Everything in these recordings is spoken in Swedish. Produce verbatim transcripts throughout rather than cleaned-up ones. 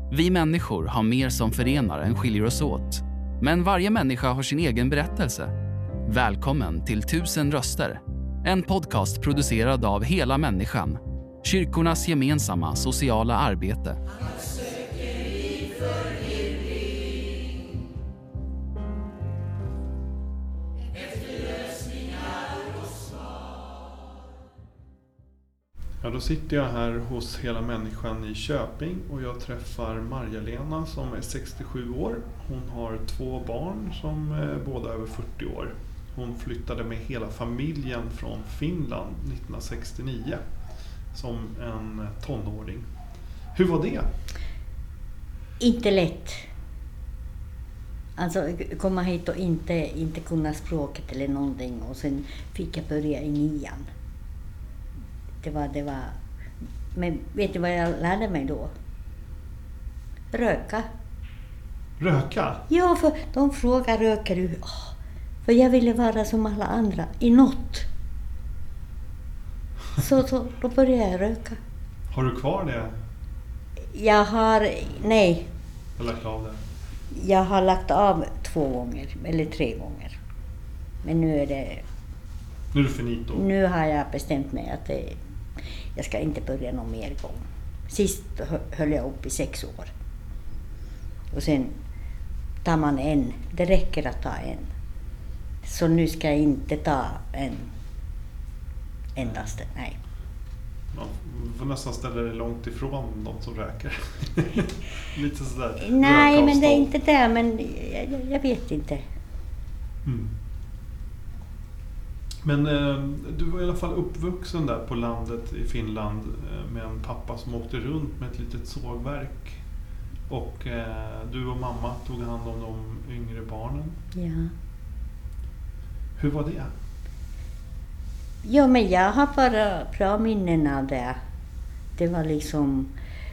Vi människor har mer som förenar än skiljer oss åt. Men varje människa har sin egen berättelse. Välkommen till Tusen röster. En podcast producerad av Hela människan. Kyrkornas gemensamma sociala arbete. Ja, då sitter jag här hos Hela människan i Köping och jag träffar Marja-Lena som är sextiosju år. Hon har två barn som är båda över fyrtio år. Hon flyttade med hela familjen från Finland nittonhundrasextionio som en tonåring. Hur var det? Inte lätt. Alltså komma hit och inte, inte kunna språket eller någonting och sen fick jag börja i nian. Det var, det var, men vet du vad jag lärde mig då? Röka. Röka? Ja, för de frågar röker du? Oh, för jag ville vara som alla andra, i något. Så, så då började jag röka. Har du kvar det? Jag har, nej. Jag har lagt av det. Jag har lagt av två gånger, eller tre gånger. Men nu är det... Nu är det finito. Nu har jag bestämt mig att det, jag ska inte börja någon mer gång. Sist höll jag upp i sex år. Och sen tar man en. Det räcker att ta en. Så nu ska jag inte ta en endast. Nej. Man får nästan ställa dig långt ifrån de som röker. Lite sådär. Nej, men det är inte det. Men jag, jag vet inte. Mm. Men eh, du var i alla fall uppvuxen där på landet i Finland eh, med en pappa som åkte runt med ett litet sågverk. Och eh, du och mamma tog hand om de yngre barnen. Ja. Hur var det? Ja, men jag har bara bra minnen av det. Det var liksom...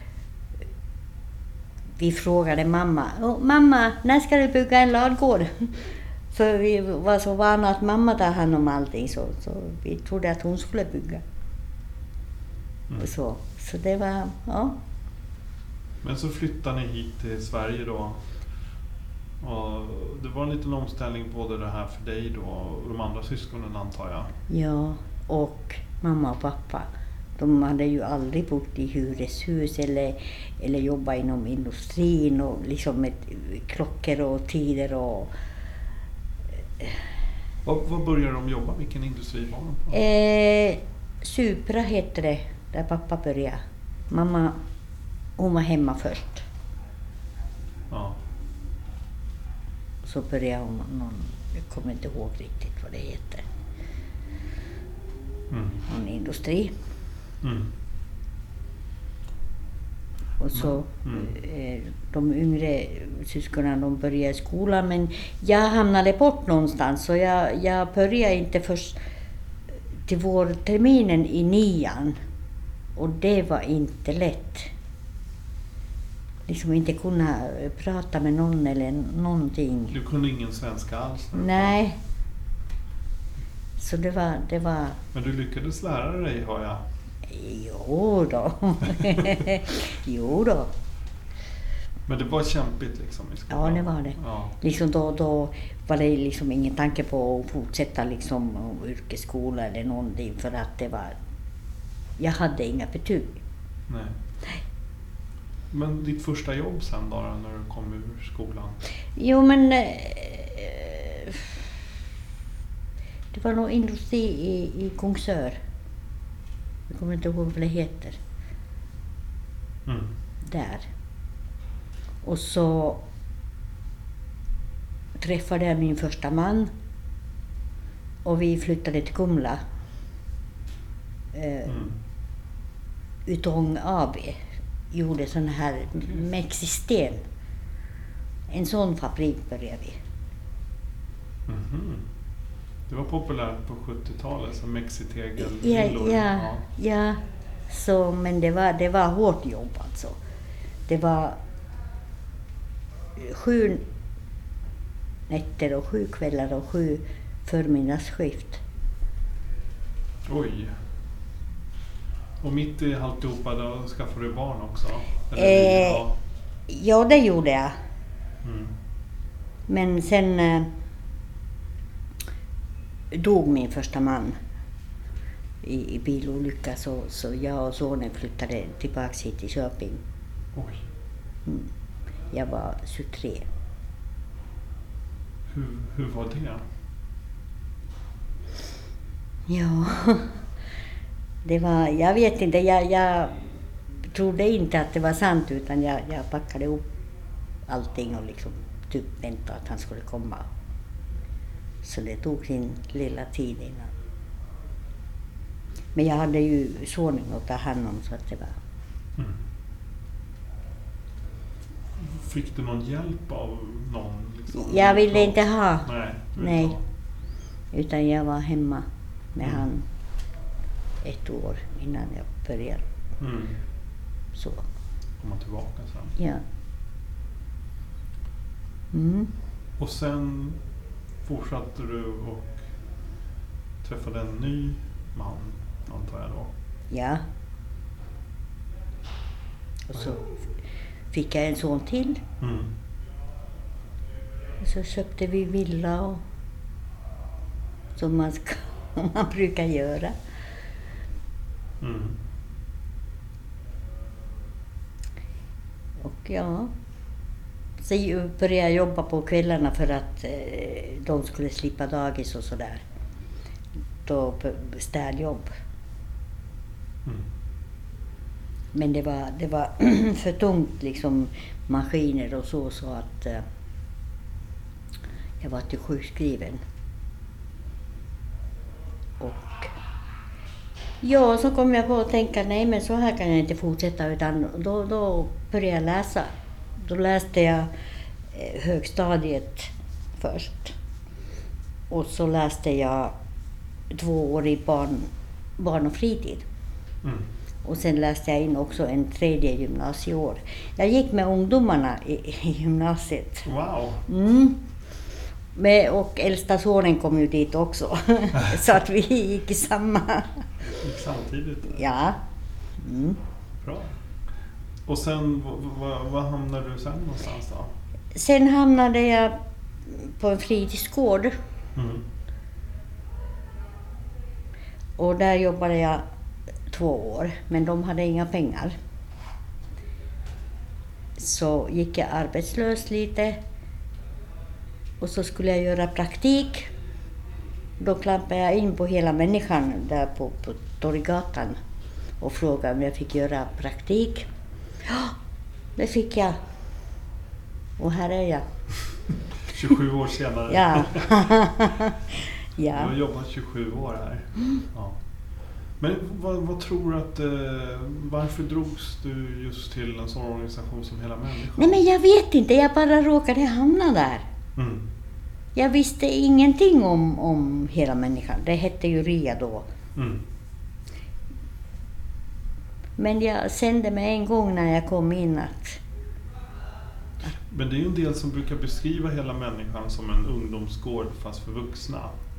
Vi frågade mamma. Oh, mamma, när ska du bygga en ladugård? För vi var så vana att mamma tar hand om allting så, så vi trodde att hon skulle bygga. Mm. Och så. Så det var, ja. Men så flyttade ni hit till Sverige då. Och det var en liten omställning både det här för dig då och de andra syskonen antar jag. Ja, och mamma och pappa. De hade ju aldrig bott i hyreshus eller, eller jobbat inom industrin och liksom med klockor och tider och... Vad, vad började de jobba? Vilken industri var de på? Eh, Supra hette det, där pappa började. Mamma, hon var hemma först. Ja. Så började hon någon, jag kommer inte ihåg riktigt vad det heter. Mm. Någon industri. Mm. Och så mm. eh, de yngre syskonen de började i skolan men jag hamnade bort någonstans så jag, jag började inte först till vårterminen i nian och det var inte lätt. Liksom inte kunna prata med någon eller någonting. Du kunde ingen svenska alls? Nej. Så det var, det var... Men du lyckades lära dig, har jag. Jo då. jo då. Men det var kämpigt liksom i skolan? Ja, det var det. Ja. Liksom då, då var det liksom ingen tanke på att fortsätta liksom yrkesskola eller någonting för att det var... Jag hade inga betyg. Nej. Nej. Men ditt första jobb sen då när du kom ur skolan? Jo men... Eh, det var nog industri i, i Kungsör. Jag kommer inte ihåg vad det heter. Mm. Där. Och så träffade jag min första man. Och vi flyttade till Kumla. Eh, mm. Utång A B gjorde sån här mexisten. En sån fabrik började vi. Mm-hmm. Det var populärt på sjuttiotalet som mexitegel. Ja, ja, ja, ja. Så, men det var, det var hårt jobb alltså. Det var sju nätter och sju kvällar och sju förmiddagsskift. Oj. Och mitt i alltihopa då skaffade du barn också? Eh, Ja, det gjorde jag. Mm. Men sen eh, dog min första man i, i bilolycka, så, så jag och sonen flyttade tillbaka hit till Köping. Oj. Mm. Jag var tjugotre. Hur, hur var det? Ja, det var, jag vet inte, jag, jag trodde inte att det var sant, utan jag, jag packade upp allting och liksom typ väntade att han skulle komma. Så det tog sin lilla tid innan. Men jag hade ju sonen att ta hand om, så att det var... Mm. Fick du någon hjälp av någon? Liksom? Jag ville inte ha. Nej. Nej. Ha. Utan jag var hemma med Mm. han ett år innan jag började. Mm. Så, Komma tillbaka sen. ja. Mm. Och sen fortsatte du och träffade en ny man, antar jag då? Ja. Och så fick jag en son till. Mm. Och så köpte vi villa och som man, ska, man brukar göra. Mm. Och ja, så började jag jobba på kvällarna för att eh, de skulle slippa dagis och sådär. Då städjobb. Mm. Men det var, det var för tungt, liksom maskiner och så, så att eh, jag var till sjukskriven. Och ja, så kom jag på att tänka, nej men så här kan jag inte fortsätta, utan då, då började jag läsa. Då läste jag eh, högstadiet först. Och så läste jag två år i barn, barn och fritid. Mm. Och sen läste jag in också en tredje gymnasieår. Jag gick med ungdomarna i, i gymnasiet. Wow! Mm. Med, och äldsta sonen kom ju dit också. Så att vi gick i samma... Gick samtidigt? Ja. Mm. Bra. Och sen, var hamnade du sen någonstans då? Sen hamnade jag på en fritidsgård. Mm. Och där jobbade jag två år, men de hade inga pengar. Så gick jag arbetslös lite. Och så skulle jag göra praktik. Då klampade jag in på Hela Människan där på, på Torggatan och frågade om jag fick göra praktik. Ja, det fick jag. Och här är jag. tjugosju år senare. Ja. Du Ja. har jobbat tjugosju år här. Ja. Men vad, vad tror du att, eh, varför drogs du just till en sån organisation som Hela Människan? Nej, men jag vet inte, jag bara råkade hamna där. Mm. Jag visste ingenting om, om Hela Människan. Det hette ju R I A då. Mm. Men jag kände mig en gång när jag kom in att... Men det är ju en del som brukar beskriva Hela Människan som en ungdomsgård fast för vuxna.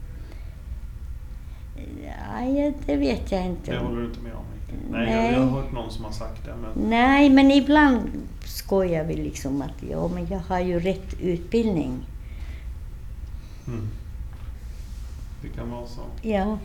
Ja, det vet jag inte. Det håller du inte med om? Nej, Nej. Jag, jag har hört någon som har sagt det. Men... Nej, men ibland skojar vi liksom att ja, men jag har ju rätt utbildning. Mm. Det kan vara så. Ja.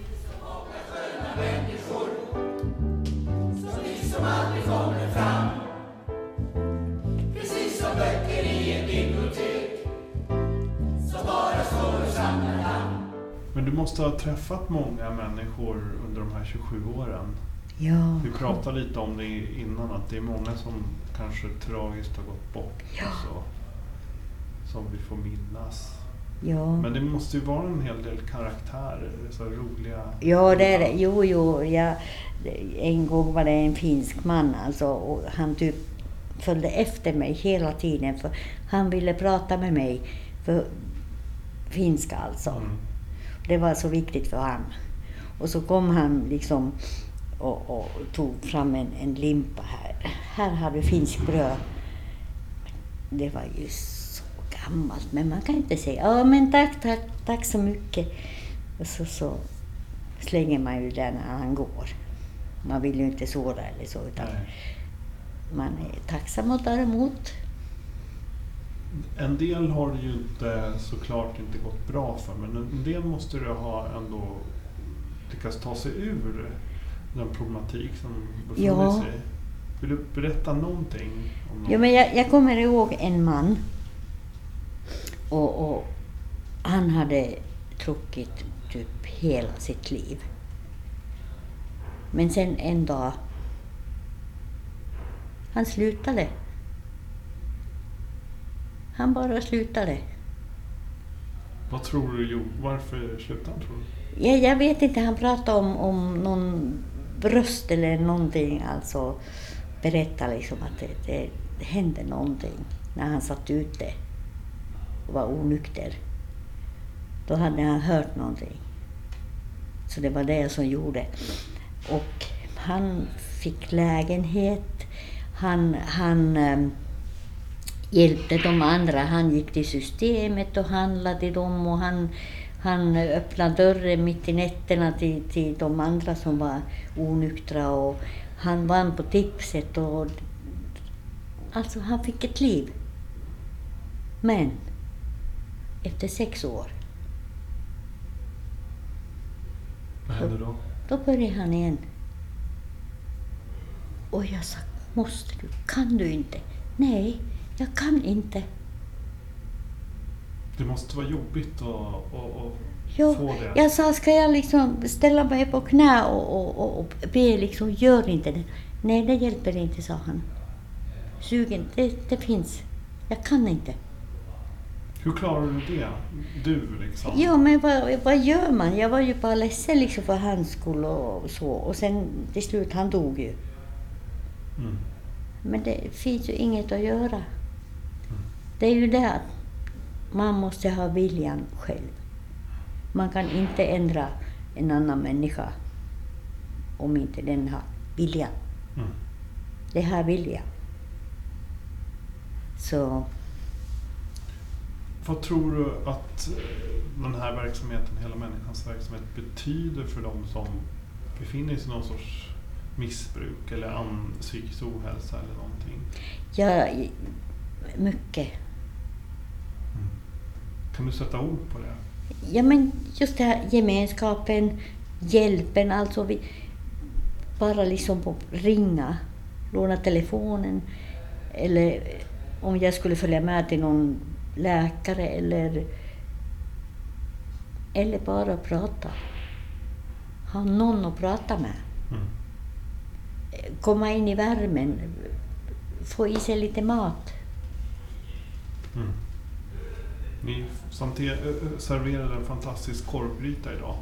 Precis som böcker i ett bibliotek som bara står och samlar namn. Men du måste ha träffat många människor under de här tjugosju åren. Ja. Vi pratade lite om det innan, att det är många som kanske tragiskt har gått bort. Ja. Så, som vi får minnas. Ja. Men det måste ju vara en hel del karaktärer, så roliga... Ja, det är det. Jo, jo. Jag, en gång var det en finsk man alltså, och han typ följde efter mig hela tiden. För han ville prata med mig för finska alltså. Mm. Det var så viktigt för han. Och så kom han liksom och, och tog fram en, en limpa här. Här har du finsk bröd. Det var ju så gammalt, men man kan inte säga ja men tack, tack, tack så mycket. Och så, så slänger man ju den när han går. Man vill ju inte såra eller så, utan Nej. man är tacksam och tar emot. En del har det ju inte såklart inte gått bra för, men en del måste du ha ändå lyckats ta sig ur den problematik som befinner Ja. sig. Vill du berätta någonting om någon? Jo, men jag, jag kommer ihåg en man och, och han hade druckit typ hela sitt liv. Men sen en dag, han slutade. Han bara slutade. Vad tror du, jo, varför slutade han, tror du? Jag, jag vet inte, han pratade om, om någon bröst eller någonting, alltså berättade liksom att det, det, det hände någonting när han satt ute och var onykter. Då hade han hört någonting. Så det var det som gjorde. Och han fick lägenhet, han, han äm, hjälpte de andra, han gick till systemet och handlade till dem och han, han öppnade dörren mitt i nätterna till, till de andra som var onyktra och han vann på tipset och alltså han fick ett liv. Men efter sex år Vad hände då? då började han igen. Och jag sa, måste du, kan du inte? Nej, jag kan inte. Det måste vara jobbigt att, att, att Jo, få det. jag sa, ska jag liksom ställa mig på knä och, och, och, och be liksom, gör inte det. Nej, det hjälper inte, sa han. Sugen, det, det finns. Jag kan inte. Hur klarar du det? Du liksom? Ja, men vad, vad gör man? Jag var ju bara ledsen liksom för hans skull och så. Och sen till slut, han dog ju. Mm. Men det finns ju inget att göra. Det är ju det att man måste ha viljan själv. Man kan inte ändra en annan människa om inte den har viljan. Mm. Det har vilja. Så Vad tror du att den här verksamheten, hela människans verksamhet, betyder för de som befinner sig i någon sorts missbruk eller an, psykisk ohälsa eller någonting? ja, mycket. Mm. Kan du sätta ord på det? Ja, men just det här gemenskapen, hjälpen, alltså vi bara liksom på ringa, låna telefonen eller om jag skulle följa med till någon läkare eller eller bara prata. Ha någon att prata med. Mm. Komma in i värmen, få i sig lite mat. Mm. Ni samtidigt serverade en fantastisk korvgryta idag.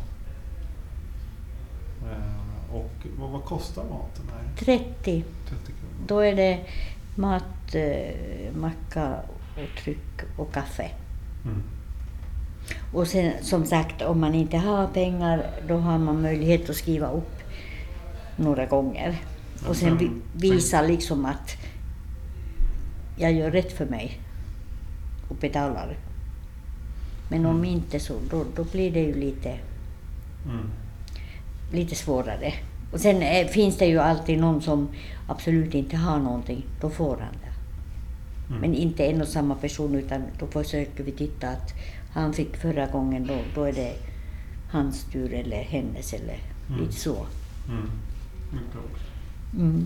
Eh, och vad, vad kostar maten här? trettio. trettio kronor. Då är det mat, eh, macka och tryck och kaffe. Mm. Och sen som sagt, om man inte har pengar då har man möjlighet att skriva upp några gånger. Och sen vi, visa liksom att jag gör rätt för mig och betalar. Men om inte så, då, då blir det ju lite, Mm. lite svårare. Och sen är, finns det ju alltid någon som absolut inte har någonting, då får han det. Mm. Men inte en och samma person, utan då försöker vi titta att han fick förra gången, då, då är det hans tur eller hennes eller Mm. lite så. Mm. Mycket också. Mm.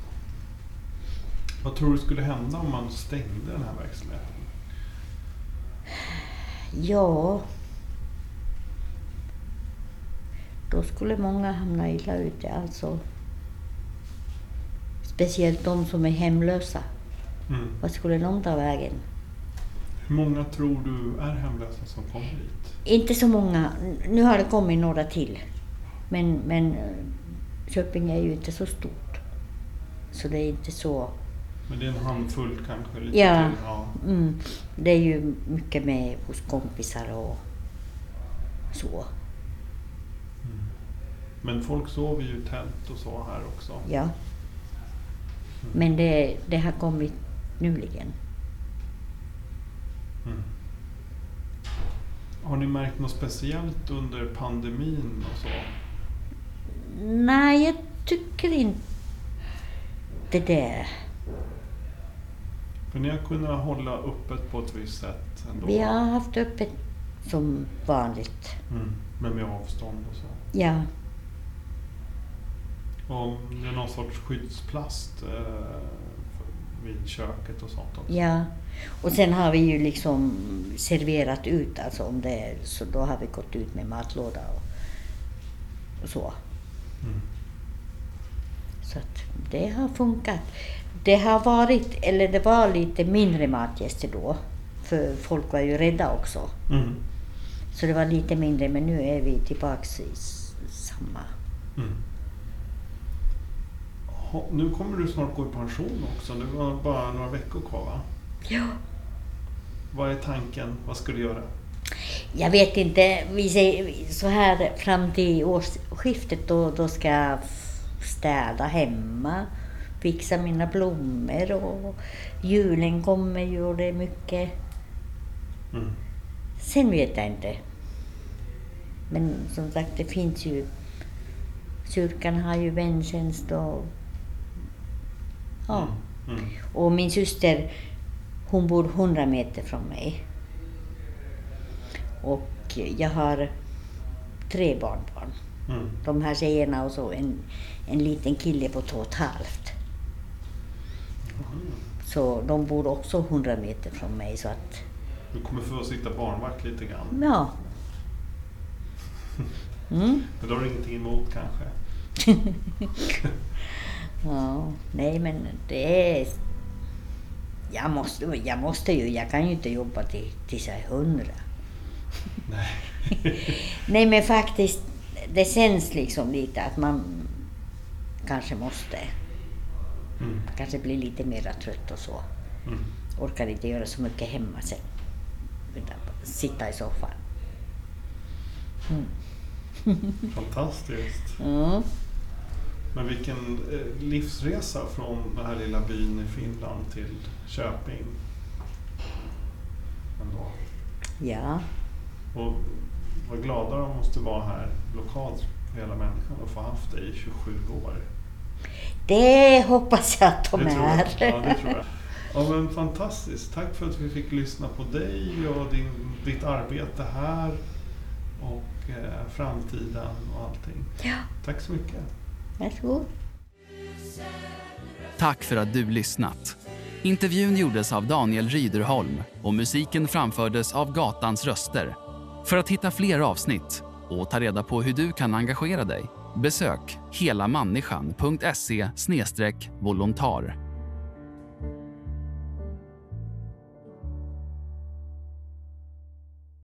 Vad tror du skulle hända om man stängde den här verksamheten? Ja, då skulle många hamna illa ute, alltså. Speciellt de som är hemlösa. Mm. Vad skulle de ta vägen? Hur många tror du är hemlösa som kommer hit? Inte så många. Nu har det kommit några till. Men, men Köping är ju inte så stort. Så det är inte så. Men det är en handfull kanske? Lite Ja, till, ja. mm, det är ju mycket med hos kompisar och så. Mm. Men folk sover ju i tält och så här också. Ja. Men det, det har kommit nyligen. Mm. Har ni märkt något speciellt under pandemin och så? Nej, jag tycker inte det. För ni har kunnat hålla öppet på ett visst sätt ändå? Vi har haft öppet som vanligt. Mm. Men med avstånd och så? Ja. Och det är någon sorts skyddsplast eh, vid köket och sånt också? Ja. Och sen har vi ju liksom serverat ut, alltså om det är, så då har vi gått ut med matlåda och, och så. Mm. Så att det har funkat. Det har varit, eller det var lite mindre matgäster då. För folk var ju rädda också. Mm. Så det var lite mindre, men nu är vi tillbaks i s- samma. Mm. Ha, nu kommer du snart gå i pension också. Det var bara några veckor kvar, va? Ja. Vad är tanken? Vad ska du göra? Jag vet inte, vi säger så här fram till årsskiftet då, då ska jag f- städa hemma, fixa mina blommor och julen kommer ju och det är mycket. Mm. Sen vet jag inte. Men som sagt, det finns ju, kyrkan har ju väntjänst och ja. Mm. Mm. Och min syster, hon bor hundra meter från mig. Och jag har tre barnbarn. Mm. De här tjejerna och så en, en liten kille på två och ett halvt. Mm. Så de bor också hundra meter från mig. Så att, Du kommer få sitta barnvakt lite grann. ja. Mm. Men då har du ingenting emot kanske? Ja, nej men det är... Jag måste, jag måste ju, jag kan ju inte jobba till, tills jag är hundra. Nej. Nej men faktiskt, det känns liksom lite att man kanske måste. Mm. Kanske bli lite mer trött och så. Mm. Orkar inte göra så mycket hemma sen. Utan sitta i soffan. Mm. Fantastiskt. Mm. Men vilken eh, livsresa från den här lilla byn i Finland till Köping. Ändå. Ja, Och vad glada de måste vara här lokalt för hela människan och få haft dig i tjugosju år. det hoppas jag att de Det tror jag. är. Ja, det tror jag. Ja, men fantastiskt. Tack för att vi fick lyssna på dig och din, ditt arbete här och eh, framtiden och allting. Ja, Tack så mycket. varsågod. Tack för att du lyssnat. Intervjun gjordes av Daniel Ryderholm och musiken framfördes av Gatans röster. För att hitta fler avsnitt och ta reda på hur du kan engagera dig, besök helamänniskan punkt se slash volontar.